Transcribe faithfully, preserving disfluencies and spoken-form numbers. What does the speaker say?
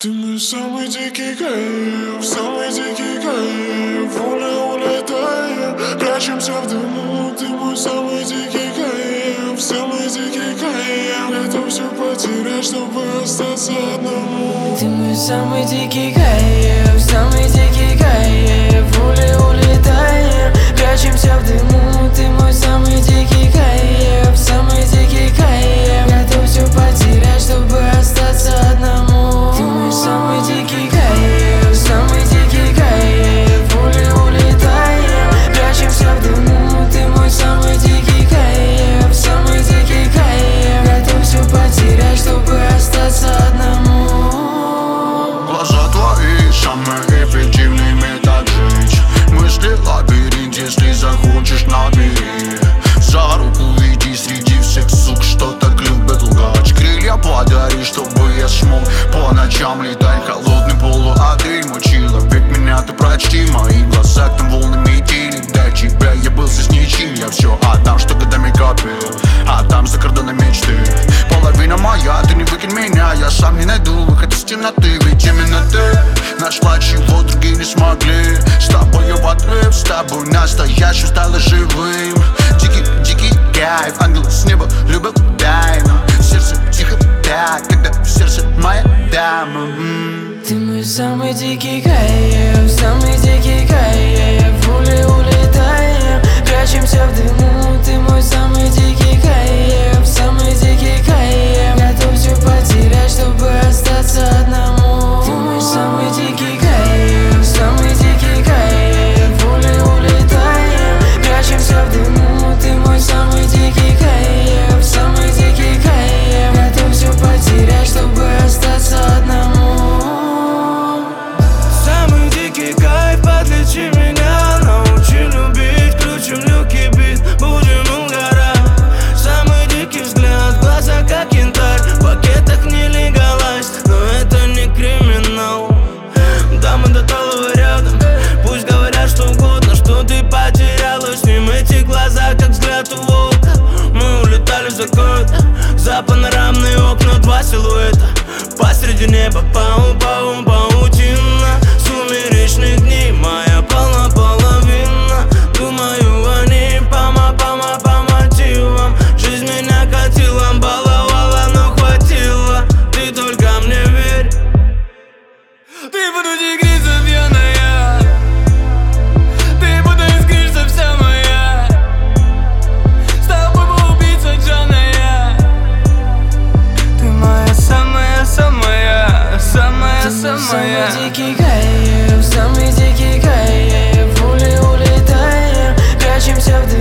Ты мой самый дикий кайф, самый дикий кайф. Воля улетаем, прячемся в дыму. Ты мой самый дикий кайф, самый дикий кайф. Готов все потерять, чтобы остаться одному. Ты мой самый дикий кайф, самый дикий кайф. Воля улетаем, прячемся в дыму. Ты мой самый дикий кайф, самый дикий кайф. Готов все потерять, чтобы остаться одному. Ты мой самый дикий кайф, самый дикий кайф. Воля улетаем, прячемся в дыму. Ты мой самый дикий кайф, самый дикий кайф. Готов все потерять, чтобы остаться одному. Глаза твои самые эффективные метод жить. Мысли лабиринт, если захочешь, набери. За руку веди среди всех сук, что так любят лгать. Крылья подари, чтобы я смог по ночам летать. Холодный полуотель, мой человек, меня ты прочти. Мои глаза там волны метели. Для тебя я был здесь ничем. Я все отдам, что годами копил. Отдам за кордоны мечты. Половина моя, ты не выкинь меня. Я сам не найду выход из темноты. Ведь именно ты нашла, чего другие не смогли. С тобою в отрыв, с тобой настоящим стало живым. Дикий, дикий кайф, ангел с неба любил тайну. Сердце тихо так, когда в сердце моя дама. Ты мой самый дикий кайф, самый дикий кайф. Воля улетаем, прячемся в дыму. Ты мой самый дикий кайф, самый дикий кайф. Готов все потерять, чтобы остаться одному. Ты мой самый дикий кайф, самый дикий кайф. Воля улетаем, прячемся в дыму. Ты мой самый дикий кайф, самый дикий кайф. Готов все потерять, чтобы остаться одному. Самый дикий кайф, подлечи меня. Научи любить, включим люки бит, будем угорать. Самый дикий взгляд, глаза как янтарь. В пакетах не легалайз, но это не криминал. Да, мы до талого рядом. Пусть говорят что угодно, что ты потерялась. С ним эти глаза, как взгляд у волка. Мы улетали за город, за панорамные окна, два силуэта. Посреди неба пау-пау, паутина сумеречных дней, моя полна половина. Думаю о ней пома-пома по мотивам. Жизнь меня катила, баловала, но хватило. Ты только мне верь. Ты буду тигрица пьяная, ты будто искришься вся моя. С тобой бы убийца Джаная. Ты моя самая, самая, самая, самая. Самый дикий кайф, самый дикий кайф. Воля улетаем, прячемся в дыму.